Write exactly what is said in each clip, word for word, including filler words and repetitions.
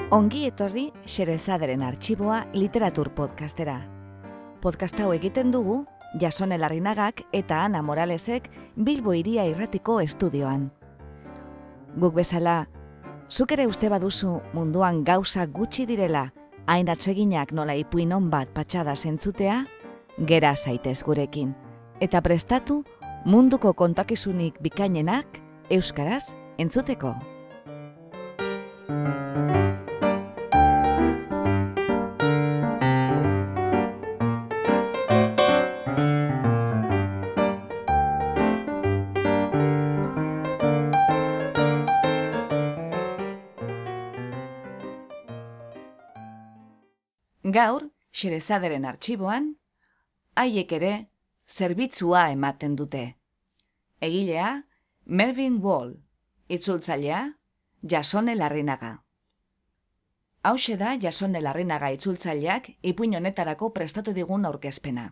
Ongi etorri Xerezaderen Artxiboa literatur podcastera. Podcast hau egiten dugu Jasone Larrinagak eta Ana Moralesek Bilbo Hiria Irratiko estudioan. Guk bezala, zuk ere uste baduzu munduan gauza gutxi direla, hain atseginak nola ipuin on bat patxada zentzutea, gera zaitez gurekin. Eta prestatu munduko kontakizunik bikainenak euskaraz entzuteko. Gaur, Xerezaderen Artxiboan, haiek ere zerbitzua ematen dute. Egilea, Melvin Wall, itzultzailea, Jasone Larrinaga. Hauxe da Jasone Larrinaga itzultzaileak ipuin honetarako prestatu digun aurkezpena.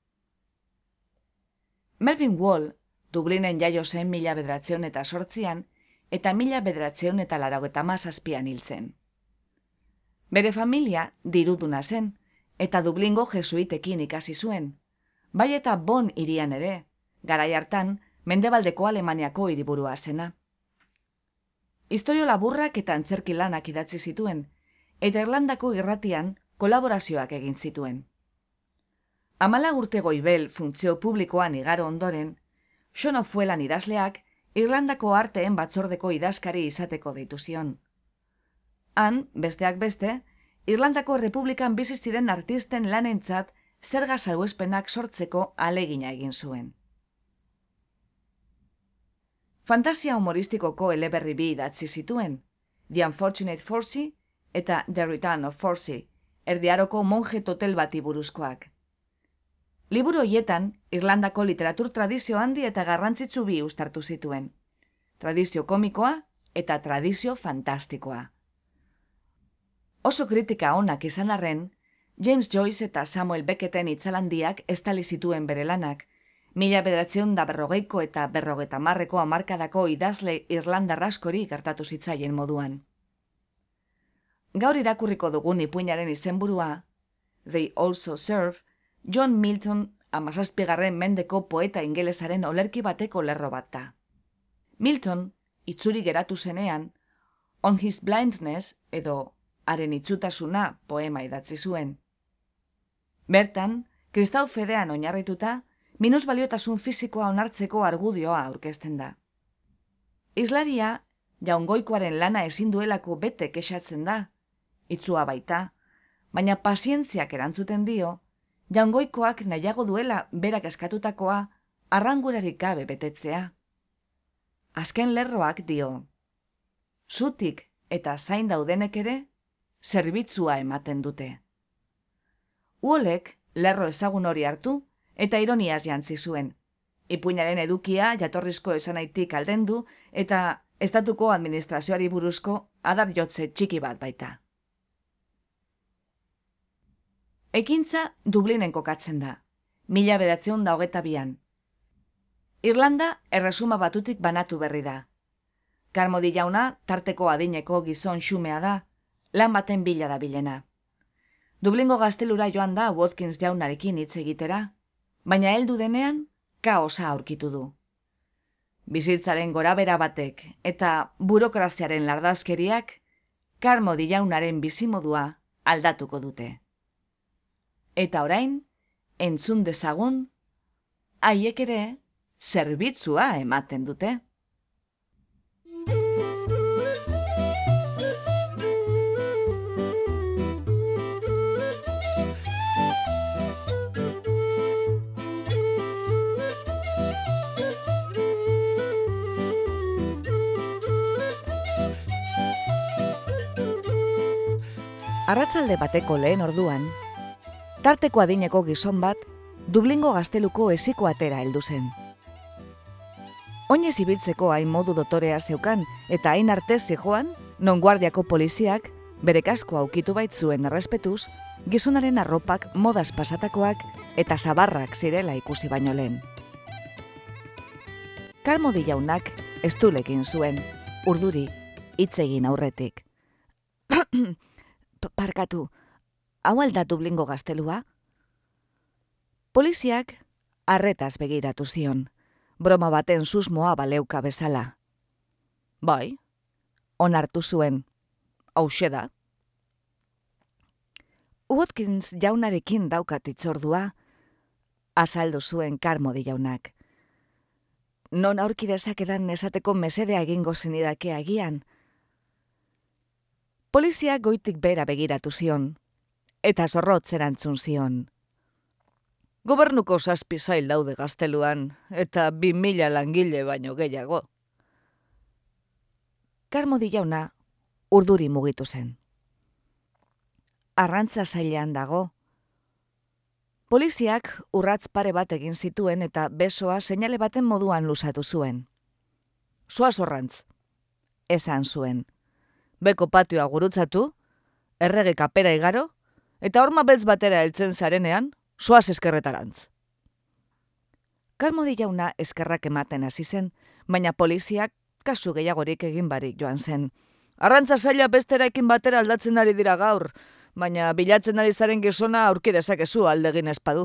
Melvin Wall, Dublinen jaio zen mila bederatziehun eta sortzian eta mila bederatziehun eta laurogeita hamazazpian hil zen. Bere familia diruduna zen, eta Dublingo jesuitekin ikasi zuen, bai eta Bonn hirian ere, garai hartan mendebaldeko Alemaniako hiriburua zena. Istorio laburrak eta antzerki lanak idatzi zituen, eta Irlandako irratian kolaborazioak egin zituen. Hamala urte goibel funtzio publikoan igaro ondoren, Sean O'Fuelan idazleak Irlandako arteen batzordeko idazkari izateko deitu zion. Han, besteak beste, Irlandako Errepublikan bizi ziren artisten lanentzat zerga salbuespenak sortzeko ahalegina egin zuen. Fantasia humoristikoko eleberri bi idatzi zituen, The Unfortunate Forcy eta The Return of Forcy, Erdiaroko monje totel bati buruzkoak. Liburu hoietan, Irlandako literatur tradizio handi eta garrantzitsu bi uztartu zituen. Tradizio komikoa eta tradizio fantastikoa. Oso kritika onak izan arren, James Joyce eta Samuel Becketen itzalandiak estali zituen bere lanak, mila bederatziehun da berrogeiko eta berrogeta marreko hamarkadako idazle irlandar askori gertatu zitzaien moduan. Gaur irakurriko dugun ipuinaren izenburua, They Also Serve, John Milton hamazazpigarren mendeko poeta ingelesaren olerki bateko lerro bat da. Milton, itzuri geratu zenean, On His Blindness edo haren itsutasuna poema idatzi zuen. Bertan, kristau fedean oinarrituta, minusbaliotasun fisikoa onartzeko argudioa aurkezten da. Hizlaria, jaungoikoaren lana ezin duelako bete kexatzen da, itzua baita, baina pazientziak erantzuten dio, jaungoikoak nahiago duela berak eskatutakoa arrangurarik gabe betetzea. Azken lerroak dio, zutik eta zain daudenek ere, zerbitzua ematen dute. Uolek lerro ezagun hori hartu eta ironiaz jantzi zuen. Ipuinaren edukia jatorrizko esanaitik aldendu eta estatuko administrazioari buruzko adar jotze txiki bat baita. Ekintza Dublinen kokatzen da, mila bederatziehun da hogeta bian. Irlanda erresuma batutik banatu berri da. Carmody jauna tarteko adineko gizon xumea da, lan baten bila da bilena. Dublingo gaztelura joan da Watkins jaunarekin hitz egitera, baina heldu denean kaosa aurkitu du. Bizitzaren gorabera batek eta burokraziaren lardazkeriak Carmody jaunaren bizimodua aldatuko dute. Eta orain, entzun dezagun, haiek ere zerbitzua ematen dute. Arratsalde bateko lehen orduan, tarteko adineko gizon bat Dublingo gazteluko eziko atera heldu zen. Oinez ibiltzeko hain modu dotorea zeukan eta hain arte zijoan, non guardiako poliziak bere kaskoa ukitu baitzuen errespetuz, gizonaren arropak modaz pasatakoak eta zabarrak zirela ikusi baino lehen. Carmody jaunak estulekin zuen, urduri, hitz egin aurretik. Parkatu, hau alda Dublingo gaztelua? Poliziak arretaz begiratu zion, broma baten susmoa baleuka bezala. Bai, onartu zuen, hauxe da. Watkins jaunarekin daukat itzordua, azaldu zuen Carmody jaunak. Non aurki dezakedan esateko mesedea egingo zenidake agian. Polizia goitik bera begiratu zion, eta zorrotz erantzun zion. Gobernuko zazpi zail daude gazteluan, eta bi mila langile baino gehiago. Carmody jauna urduri mugitu zen. Arrantza zailean dago. Poliziak urratz pare bat egin zituen eta besoa seinale baten moduan luzatu zuen. Zoaz horrantz, esan zuen. Beko patioa gurutzatu, errege kapera igaro, eta horma beltz batera heltzen zarenean, zoaz eskerretarantz. Carmody jauna eskerrak ematen hasi zen, baina poliziak kasu gehiagorik egin barik joan zen. Arrantza zaila besteraekin batera aldatzen ari dira gaur, baina bilatzen ari zaren gizona aurki dezakezu aldegin espadu.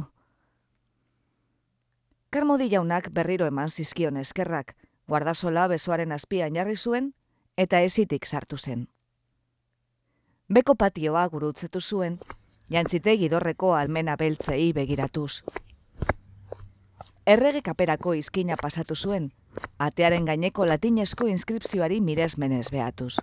Carmody jaunak berriro eman zizkion eskerrak, guardasola besoaren azpian jarri zuen, eta ezitik sartu zen. Beko patioa gurutzatu zuen, jantzitegi dorreko almena beltzei begiratuz. Errege kaperako izkina pasatu zuen, atearen gaineko latinezko inskripzioari miresmenez behatuz.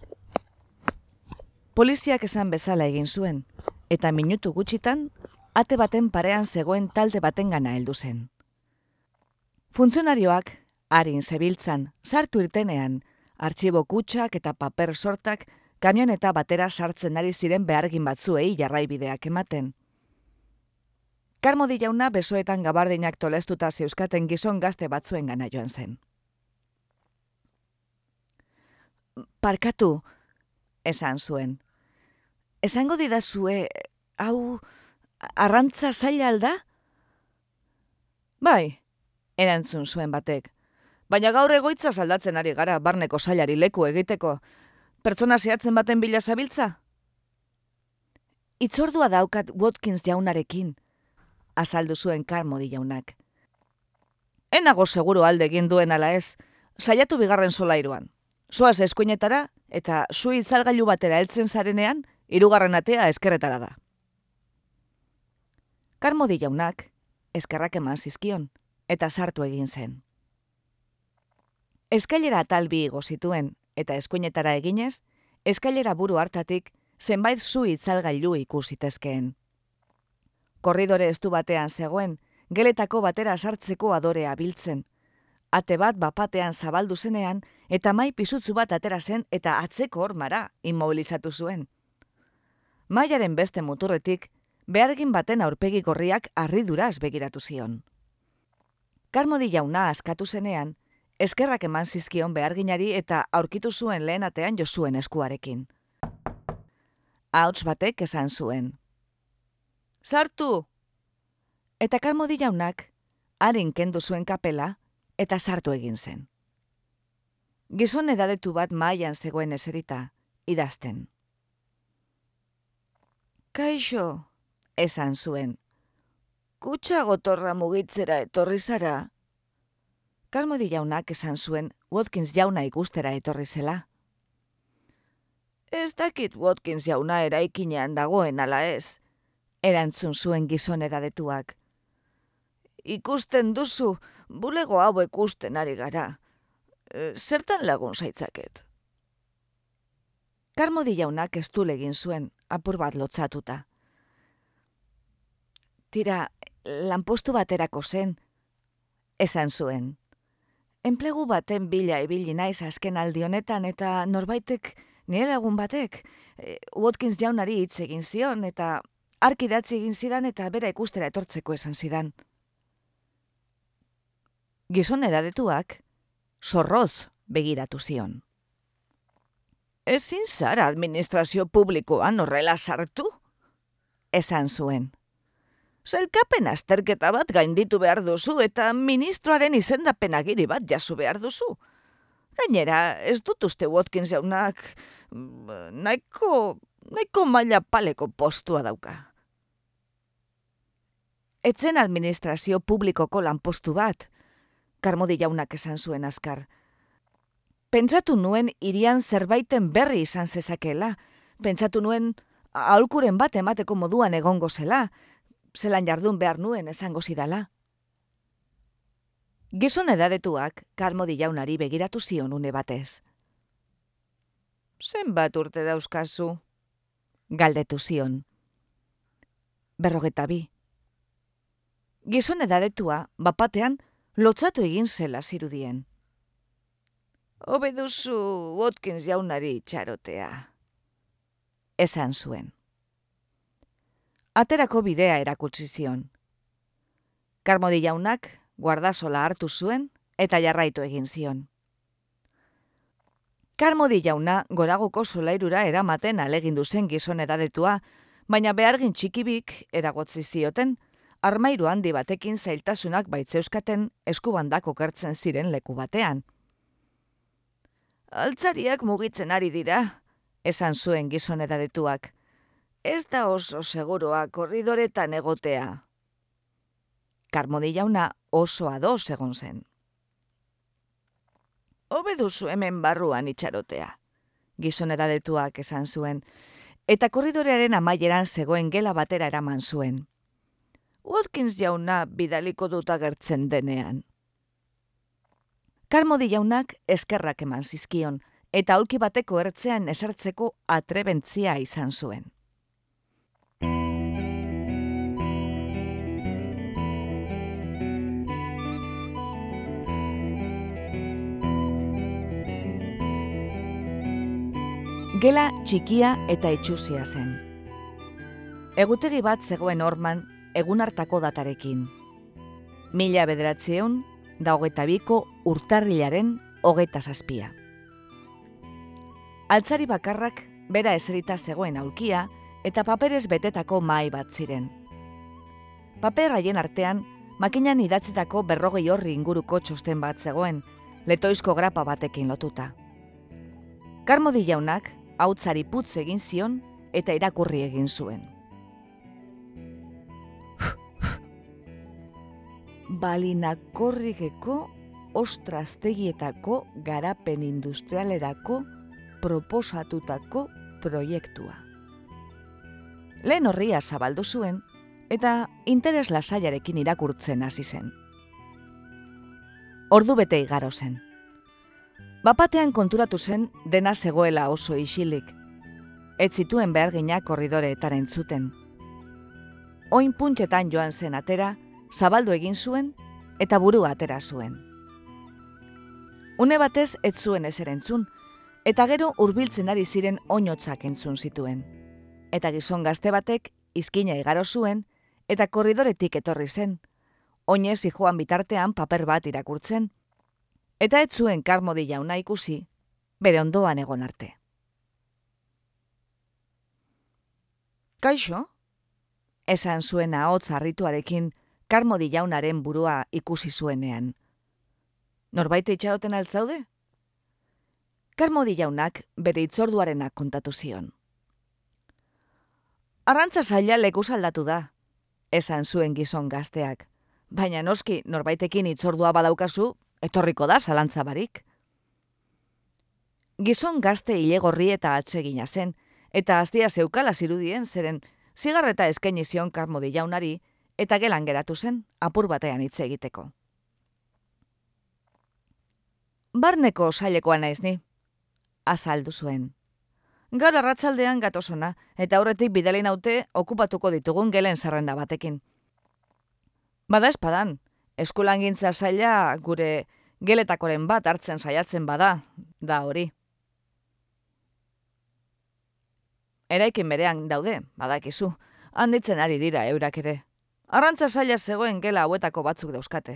Poliziak esan bezala egin zuen, eta minutu gutxitan, ate baten parean zegoen talde baten gana heldu zen. Funtzionarioak, harin zebiltzan, sartu irtenean, artxibo kutsak eta paper sortak kamioneta batera sartzen ari ziren behargin batzuei jarraibideak ematen. Carmody jauna besoetan gabardinak tolestuta zeuzkaten gizon gazte batzuen gana joan zen. Parkatu, esan zuen. Esango didazue, hau, arrantza zaila alda? Bai, erantzun zuen batek. Baina gaur egoitza aldatzen ari gara barneko zailari leku egiteko. Pertsona zehatzen baten bila zabiltza? Itzordua daukat Watkins jaunarekin, azaldu zuen Carmody jaunak. Enago seguru alde egin duen ala ez, saiatu bigarren solairuan. Zoaz eskuinetara eta zu itzalgailu batera heltzen zarenean, hirugarren atea eskerretara da. Carmody jaunak eskerrak eman zizkion eta sartu egin zen. Eskailera atal bi igo zituen eta eskuinetara eginez, eskailera buru hartatik zenbait zu itzalgailu ikusitezkeen. Korridore estu batean zegoen, geletako batera sartzeko adorea biltzen. Ate bat bapatean zabaldu zenean eta mai pisutzu bat atera zen eta atzeko hormara immobilizatu zuen. Maiaren beste muturretik, behargin baten aurpegi gorriak harriduraz begiratu zion. Carmody jauna askatu zenean, eskerrak eman zizkion beharginari eta aurkitu zuen lehen atean jo zuen eskuarekin. Ahots batek esan zuen. Sartu! Eta Carmody jaunak harin kendu zuen kapela eta sartu egin zen. Gizon edadetu bat mailan zegoen eserita, idazten. Kaixo, esan zuen. Kutxa gotorra mugitzera etorri zara? Carmody jaunak esan zuen Watkins jauna ikustera etorri zela. Ez dakit Watkins jauna eraikinean dagoen ala ez, erantzun zuen gizon edadetuak. Ikusten duzu, bulego hau ikusten ari gara. E, zertan lagun zaitzaket? Carmody jaunak estul egin zuen, apur bat lotzatuta. Tira, lanpostu baterako zen, esan zuen. Enplegu baten bila ibili naiz azken aldi honetan eta norbaitek, nire lagun batek, e, Watkins jaunari hitz egin zion eta ark idatzi egin zidan eta bera ikustera etortzeko esan zidan. Gizon edadetuak zorroz begiratu zion. Ezin zara administrazio publikoan horrela sartu? Esan zuen. Sailkapen azterketa bat gainditu behar duzu eta ministroaren izendapen agiri bat jaso behar duzu. Gainera, ez dut uste Watkins jaunak nahiko, nahiko maila paleko postua dauka. Etzen administrazio publikoko lanpostu bat, Karmodi jaunak esan zuen azkar. Pentsatu nuen irian zerbaiten berri izan zezakela. Pentsatu nuen aholkuren bat emateko moduan egongo zela, zelan jardun behar nuen esango zidala. Gizon edadetuak Karmodi jaunari begiratu zion une batez. Zenbat urte dauzkazu? Galdetu zion. Berrogeta bi. Gizon edadetua bapatean lotzatu egin zela zirudien. Hobe duzu Watkins jaunari itxarotea. Esan zuen. Aterako bidea erakutsi zion. Karmodi jaunak guardasola hartu zuen eta jarraitu egin zion. Karmodi jauna goragoko solairura eramaten alegindu zen gizon edadetua, baina behargin txikibik eragotzi zioten, armairu handi batekin zailtasunak baitzeuskaten eskubandak okertzen ziren leku batean. Altzariak mugitzen ari dira, esan zuen gizon edadetuak. Ez da oso seguroa korridoretan egotea. Karmodi jauna oso ados egon zen. Hobe duzu hemen barruan itxarotea, gizon edadetuak esan zuen, eta korridorearen amaieran zegoen gela batera eraman zuen. Watkins jauna bidaliko dut agertzen denean. Karmodi jaunak eskerrak eman zizkion, eta aulki bateko ertzean esartzeko atrebentzia izan zuen. Gela txikia eta itxusia zen. Egutegi bat zegoen horman egun hartako datarekin. Mila bederatziehun da hogeita biko urtarrilaren hogeita zazpia. Altzari bakarrak bera eserita zegoen aulkia eta paperez betetako mahai bat ziren. Paper haien artean makinan idatzitako berrogei horri inguruko txosten bat zegoen, letoizko grapa batekin lotuta. Karmodi jaunak hautzari putz egin zion eta irakurri egin zuen. Balinakorrigeko ostraztegietako garapen industrialerako proposatutako proiektua. Lehen horria zabaldu zuen eta interes lasaiarekin irakurtzen hasi zen. Ordu bete igaro zen. Bapatean konturatu zen dena zegoela oso isilik. Ez zituen beharginak korridoreetan entzuten. Oin puntxetan joan zen atera, zabaldu egin zuen eta burua atera zuen. Une batez ez zuen ezer entzun, eta gero hurbiltzen ari ziren oinotzak entzun zituen. Eta gizon gazte batek izkina igaro zuen eta korridoretik etorri zen, oinez zijoan bitartean paper bat irakurtzen, eta ez zuen Karmodi jauna ikusi, bere ondoan egon arte. Kaixo? Esan zuen ahots harrituarekin Karmodi jaunaren burua ikusi zuenean. Norbait itxaroten altzaude? Karmodi jaunak bere itzorduarena kontatu zion. Arrantza saila lekuz aldatu da, esan zuen gizon gazteak, baina noski norbaitekin itzordua badaukazu, etorriko da zalantza barik. Gizon gazte ilegorri eta atsegina zen, eta aztia zeukala zirudien zeren zigarreta eskaini zion Karmodi jaunari eta gelan geratu zen apur batean hitz egiteko. Barneko sailekoa naiz ni, azaldu zuen. Gaur arratsaldean gatosona eta aurretik bidali naute okupatuko ditugun gelen zerrenda batekin. Bada espadan, eskulangintza saila gure geletakoren bat hartzen saiatzen bada, da hori. Eraikin berean daude, badakizu, handitzen ari dira eurak ere. Arrantza saila zegoen gela hauetako batzuk dauzkate.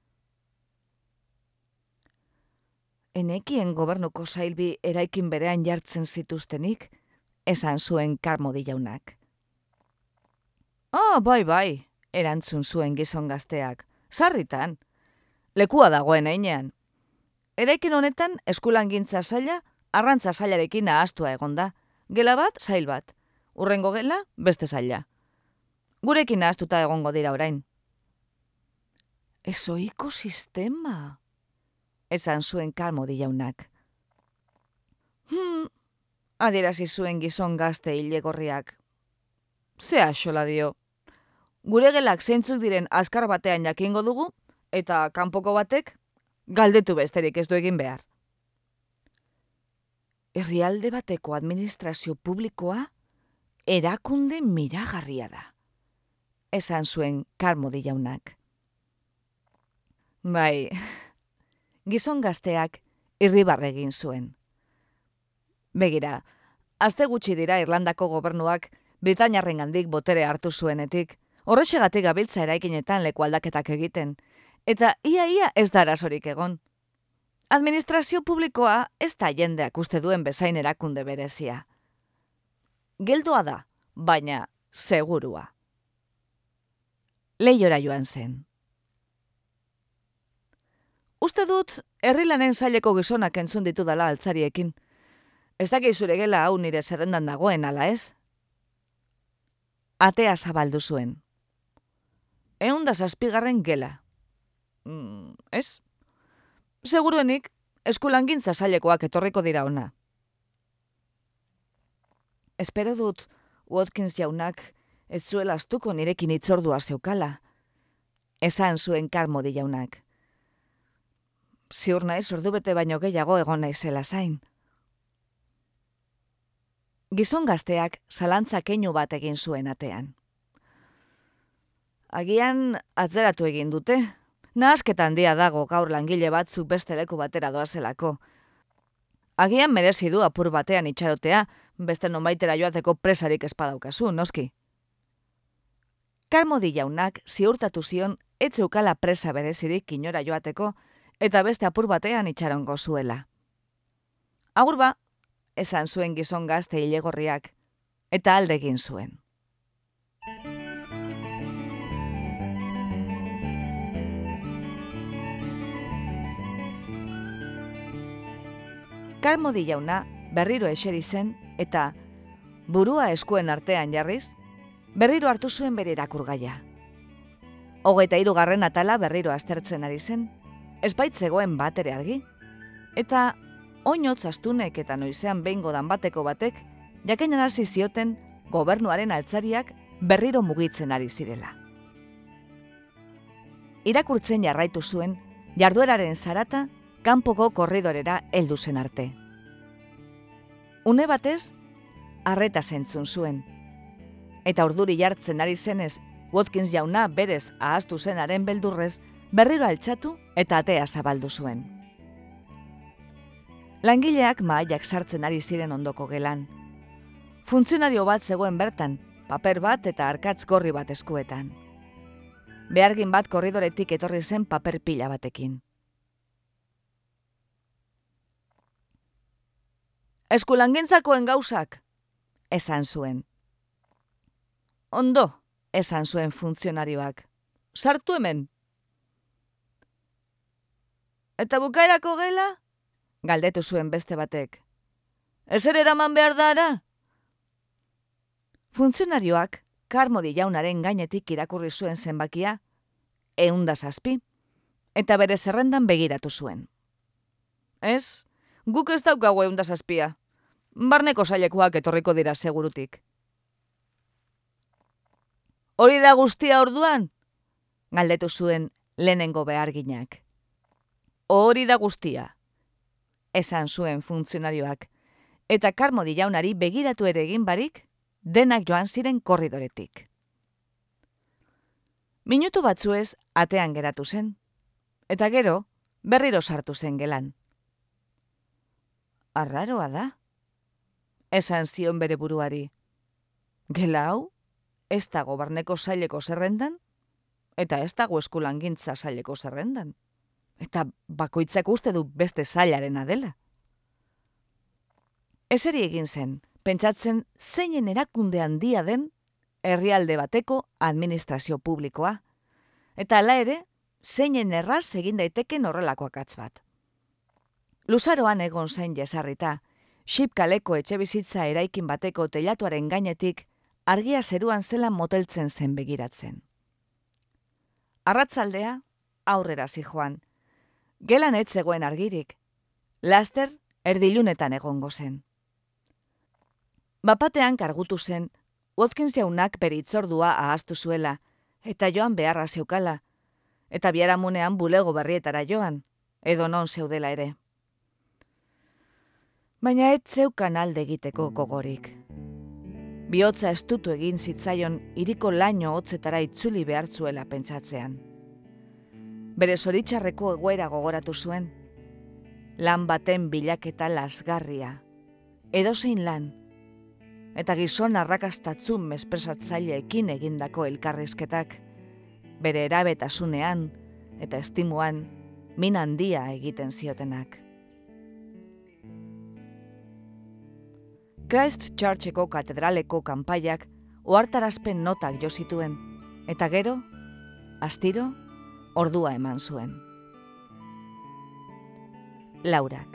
Enekien gobernuko sailbi eraikin berean jartzen zituztenik, esan zuen Karmodi jaunak. Ah, bai, bai, erantzun zuen gizon gazteak. Sarritan. Lekua dagoen einean. eraikin honetan eskulangintza saila, arrantza sailarekin ahaztua egonda. Gela bat, sail bat. Urrengo gela, beste saila. Gurekin ahaztuta egongo dira orain. Ezoiko sistema, esan zuen Karmody jaunak. Hmm, adierazi zuen gizon gazte hilegorriak. Ze axola dio. Gure gelak zeintzuk diren azkar batean jakingo dugu, eta kanpoko batek galdetu besterik ez du egin behar. Herrialde bateko administrazio publikoa erakunde miragarria da, esan zuen Karmody jaunak. Bai, gizon gazteak irribarre egin zuen. Begira, aste gutxi dira Irlandako gobernuak Britainiarrengandik botere hartu zuenetik, horrexegatik gabiltza eraikinetan leku aldaketak egiten, eta ia-ia ez da arazorik egon. Administrazio publikoa ez da jendeak uste duen bezain erakunde berezia. Geldoa da, baina segurua. Leihora joan zen. Uste dut, herrilanen saileko gizonak entzun ditudala altzariekin. Ez dakit zure gela hau nire zerrendan dagoen, ala ez? Atea zabaldu zuen. Ehunda zazpigarren gela. Mm, ez? Seguruenik, eskulangintza sailekoak etorriko dira ona. Espero dut, Watkins jaunak ez zuela astuko nirekin hitzordua zeukala. Esan zuen Karmody jaunak. Ziur naiz ordubete baino gehiago egon naizela zain. Gizon gazteak zalantza keinu bat egin zuen atean. Agian atzeratu egin dute. Nahasketan handia dago gaur langile batzuk beste leku batera doazelako. Agian merezi du apur batean itxarotea, beste nonbaitera joateko presarik espadaukazu, noski. Karmody jaunak ziurtatu zion ez zeukala presa berezirik inora joateko, eta beste apur batean itxarongo zuela. Agur ba, esan zuen gizon gazte hilegorriak, eta alde egin zuen. Karmody jauna berriro eseri zen, eta burua eskuen artean jarriz, berriro hartu zuen bere irakurgaia. Hogeita hirugarren atala berriro aztertzen ari zen, ez baitzegoen bat ere argi, eta oinotz astunek eta noizean behingo dan bateko batek, jakinarazi zioten gobernuaren altzariak berriro mugitzen ari zirela. Irakurtzen jarraitu zuen, jardueraren zarata, kanpoko korridorera heldu zen arte. Une batez, arreta zentzun zuen, eta urduri jartzen ari zenez, Watkins jauna berez ahaztu zenaren beldurrez, berriro altxatu eta atea zabaldu zuen. Langileak mahaiak sartzen ari ziren ondoko gelan. Funtzionario bat zegoen bertan, paper bat eta arkatz gorri bat eskuetan. Behargin bat korridoretik etorri zen paper pila batekin. Eskulangintzakoen gauzak, esan zuen. Ondo, esan zuen funtzionarioak. Sartu hemen. Eta bukaerako gela? Galdetu zuen beste batek. Ezer eraman behar dara? Funtzionarioak Karmody jaunaren gainetik irakurri zuen zenbakia, ehunda zazpi, eta bere zerrendan begiratu zuen. Ez, guk ez daukagu ehunda zazpia. Barneko sailekoak etorriko dira segurutik. Hori da guztia orduan? Galdetu zuen lehenengo beharginak. Hori da guztia, esan zuen funtzionarioak, eta Karmody jaunari begiratu ere egin barik, denak joan ziren korridoretik. Minutu batzuez atean geratu zen, eta gero berriro sartu zen gelan. Arraroa da, esan zion bere buruari. Gela hau, ez dago barneko saileko zerrendan, eta ez dago eskulangintza saileko zerrendan. Eta bakoitzak uste du beste sailaren dela. Eseri egin zen, pentsatzen zeinen erakunde handia den herrialde bateko administrazio publikoa, eta hala ere, zeinen erraz egin daiteken horrelako akats bat. Luzaroan egon zen jesarrita, Ship kaleko etxebizitza eraikin bateko teilatuaren gainetik argia zeruan zelan moteltzen zen begiratzen. Arratzaldea aurrera zijoan. Gelan ez zegoen argirik. Laster erdilunetan egongo zen. Bapatean kargutu zen, Watkins jaunak bere hitzordua ahaztu zuela, eta joan beharra zeukala, eta biharamunean bulego berrietara joan, edo non zeudela ere. Baina ez zeukan alde egiteko gogorik. Bihotza estutu egin zitzaion hiriko laino hotzetara itzuli behar zuela pentsatzean. Bere zoritxarreko egoera gogoratu zuen. Lan baten bilaketa lasgarria, edozein lan, eta gizon arrakastatzun mespresatzaileekin egindako elkarrizketak, bere erabetasunean eta estimuan min handia egiten ziotenak. Christchurcheko katedraleko kanpaiak ohartarazpen notak jo zituen, eta gero, astiro, ordua eman zuen. Laurak.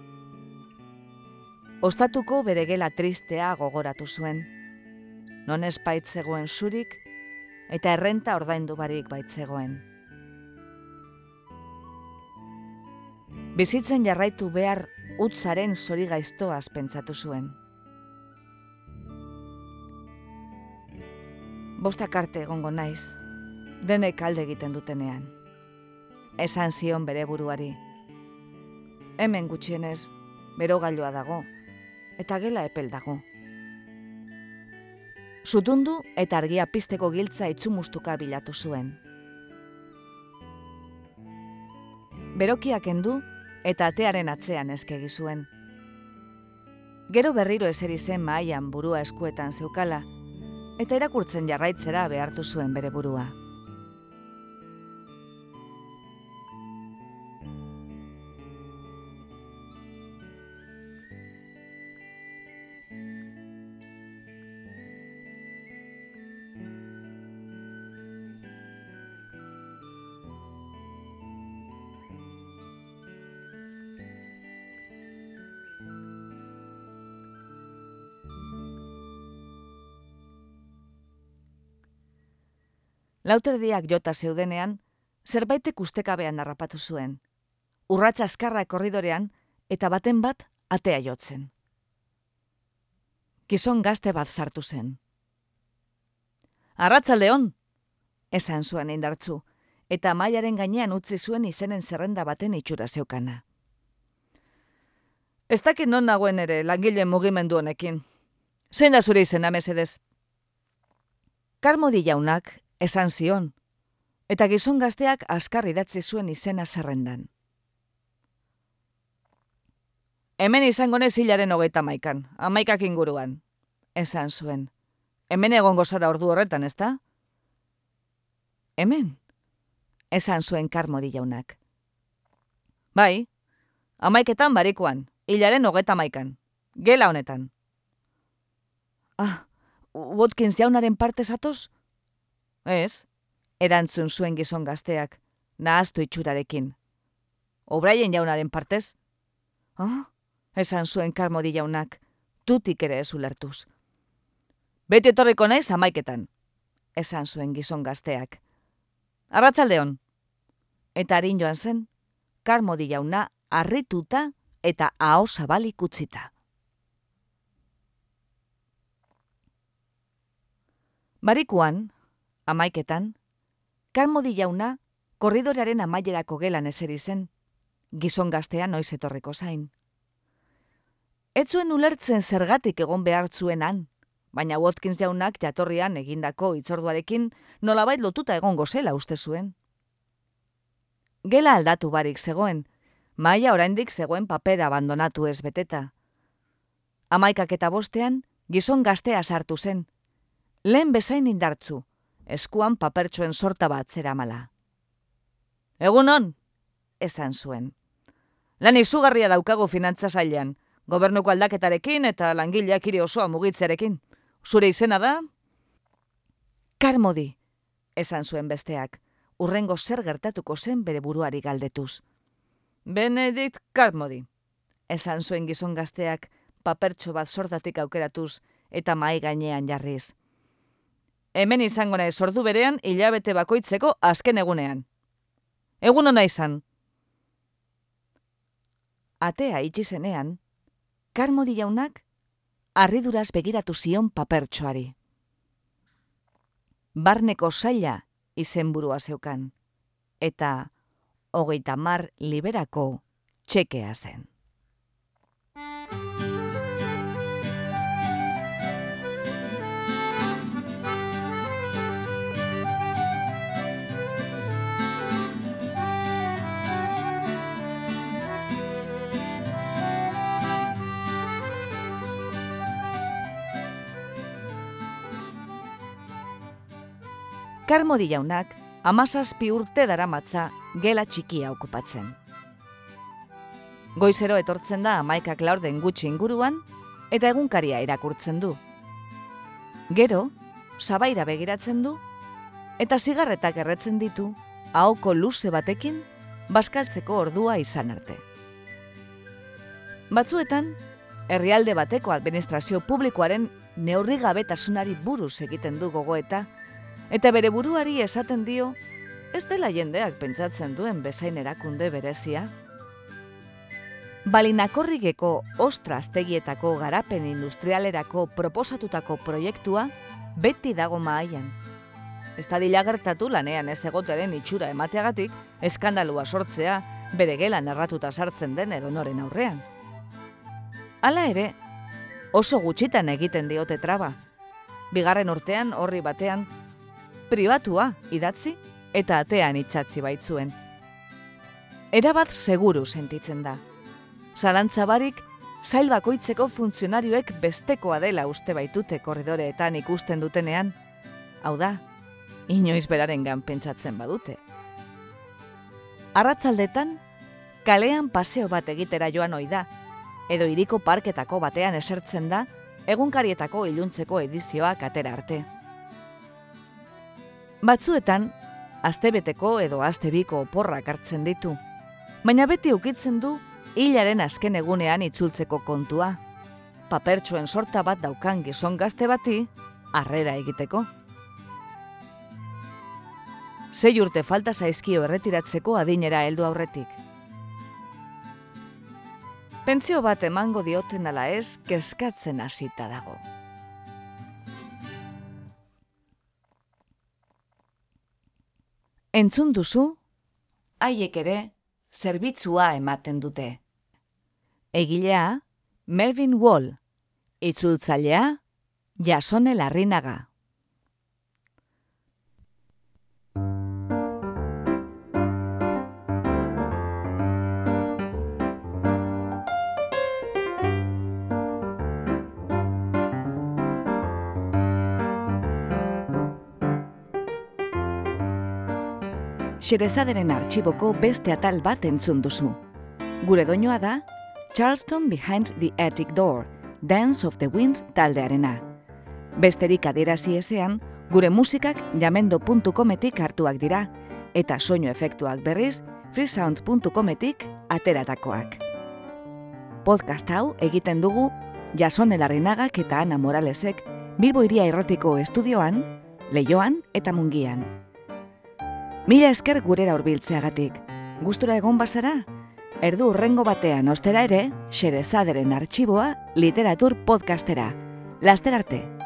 Ostatuko bere gela tristea gogoratu zuen. Non ez baitzegoen zurik, eta errenta ordaindu barik baitzegoen. Bizitzen jarraitu behar utzaren zori gaiztoaz pentsatu zuen. Bostak arte egongo naiz, denek alde egiten dutenean. Esan zion bere buruari. Hemen gutxienez, berogailua dago, eta gela epel dago. Zutundu eta argia pizteko giltza itzumustuka bilatu zuen. Berokiak kendu eta atearen atzean eskegi zuen. Gero berriro eseri zen mahaian burua eskuetan zeukala, eta irakurtzen jarraitzera behartu zuen bere burua. Lauterdiak jota zeudenean, zerbaitek ustekabean harrapatu zuen. Urratsa azkarra korridorean eta baten bat atea jotzen. Gizon gazte bat sartu zen. Arratsaldeon, esan zuen indartzu, eta mailaren gainean utzi zuen izenen zerrenda baten itxura zeukana. Ez dakit non nagoen ere langile mugimendu honekin. Zein da zure izena, mesedez? Karmodi jaunak esan zion, eta gizon gazteak azkar idatzi zuen izena zerrendan. Hemen izango nez hilaren hogeita maikan, amaikak inguruan, esan zuen. Hemen egongo zara ordu horretan, ezta? Hemen, esan zuen Karmodi jaunak. Bai, amaiketan barikuan, hilaren hogeita maikan, gela honetan. Ah, Watkins jaunaren parte zatoz? Ez, erantzun zuen gizon gazteak, nahaztu itxurarekin. O'Brien jaunaren partez? Ah, esan zuen Karmodi jaunak, tutik ere ez ulertuz. Beti etorriko naiz amaiketan, esan zuen gizon gazteak. Arratsaldeon. Eta harin joan zen, Karmodi jauna harrituta eta aho zabalik utzita. Barikuan, amaiketan, Karmodi jauna korridorearen amaierako gelan eseri zen, gizon gaztea noiz etorriko zain. Ez zuen ulertzen zergatik egon behar zuen han, baina Watkins jaunak jatorrian egindako hitzorduarekin nolabait lotuta egongo zela uste zuen. Gela aldatu barik zegoen, mahaia oraindik zegoen papera abandonatu ez beteta. Hamaikak eta bostean, gizon gaztea sartu zen, lehen bezain indartzu, eskuan papertxoen sorta bat zeramala. Egunon, esan zuen. Lan izugarria daukagu finantza sailean, gobernuko aldaketarekin eta langileak hiri osoa mugitzearekin. Zure izena da? Karmodi, esan zuen besteak, urrengo zer gertatuko zen bere buruari galdetuz. Benedict Karmodi, esan zuen gizon gazteak papertxo bat sortatik aukeratuz eta mahai gainean jarriz. Hemen izango naiz ordu berean hilabete bakoitzeko azken egunean. Egun ona izan. Atea itxi zenean, Karmody jaunak harriduraz begiratu zion papertxoari. Barneko saila izenburua zeukan, eta hogeita hamar liberako txekea zen. Karmody jaunak hamazazpi urte daramatza gela txikia okupatzen. Goizero etortzen da hamaikak laurden gutxi inguruan eta egunkaria irakurtzen du. Gero, sabaira begiratzen du eta zigarretak erretzen ditu ahoko luze batekin bazkaltzeko ordua izan arte. Batzuetan, herrialde bateko administrazio publikoaren neurrigabetasunari buruz egiten du gogoeta, eta bere buruari esaten dio, ez dela jendeak pentsatzen duen bezain erakunde berezia. Balinakorrigeko ostraztegietako garapen industrialerako proposatutako proiektua beti dago mahaian. Ez dadila gertatu lanean ez egoteren itxura emateagatik, eskandalua sortzea bere gelan erratuta sartzen den edonoren aurrean. Hala ere, oso gutxitan egiten diote traba. Bigarren urtean horri batean, pribatua idatzi eta atean itzatzi baitzuen. Erabat seguru sentitzen da. Zalantza barik, sail bakoitzeko funtzionarioek bestekoa dela uste baitute korridoreetan ikusten dutenean, hau da, inoiz berarengan pentsatzen badute. Arratzaldetan, kalean paseo bat egitera joan ohi da, edo hiriko parketako batean esertzen da, egunkarietako iluntzeko edizioak atera arte. Batzuetan, astebeteko edo astebiko oporrak hartzen ditu, baina beti ukitzen du hilaren azken egunean itzultzeko kontua, papertxoen sorta bat daukan gizon gazte bati harrera egiteko. Sei urte falta zaizkio erretiratzeko adinera heldu aurretik. Pentsio bat emango dioten ala ez, kezkatzen hasita dago. Entzun duzu, haiek ere zerbitzua ematen dute. Egilea, Melvin Wall, itzultzailea, Jasone Larrinaga. Xerezaderen artxiboko beste atal bat entzun duzu. Gure doinoa da Charleston Behind the Attic Door, Dance of the Wind taldearena. Besterik adierazi ezean, gure musikak jamendo puntu cometik hartuak dira, eta soinu efektuak berriz freesound puntu cometik ateratakoak. Podcast hau egiten dugu Jasone Larrinagak eta Ana Moralesek Bilbo Hiria Irratiko estudioan, Leioan eta Mungian. Mila esker gurera hurbiltzeagatik. Gustura egon bazara? Erdu hurrengo batean ostera ere, Xerezaderen artxiboa literatur podcastera. Laster arte!